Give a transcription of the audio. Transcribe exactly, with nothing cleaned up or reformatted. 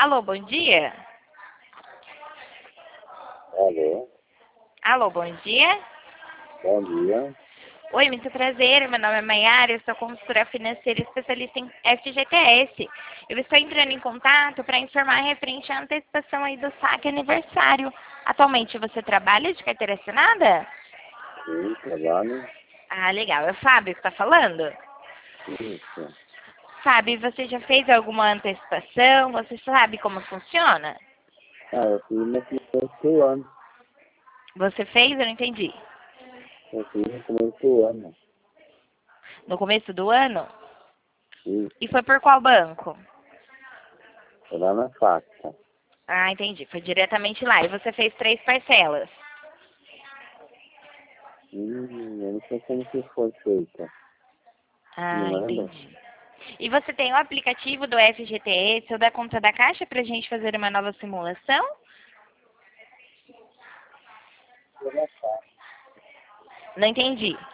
Alô, bom dia? Alô, Alô, bom dia? bom dia. Oi, muito prazer. Meu nome é Maiara, eu sou consultora financeira e especialista em F G T S. Eu estou entrando em contato para informar referente à antecipação aí do saque aniversário. Atualmente você trabalha de carteira assinada? Sim, trabalho. Ah, legal. É o Fábio que está falando? Isso. Fábio, você já fez alguma antecipação? Você sabe como funciona? Ah, eu fiz no começo do ano. Você fez? Eu não entendi. Eu fiz no começo do ano. No começo do ano? Isso. E foi por qual banco? Foi lá na faca. Ah, entendi. Foi diretamente lá. E você fez três parcelas. Hum, eu não sei como que foi feita. Ah, Não lembro. entendi. E você tem o aplicativo do F G T S ou da conta da Caixa para a gente fazer uma nova simulação? Foi na faca. Não entendi.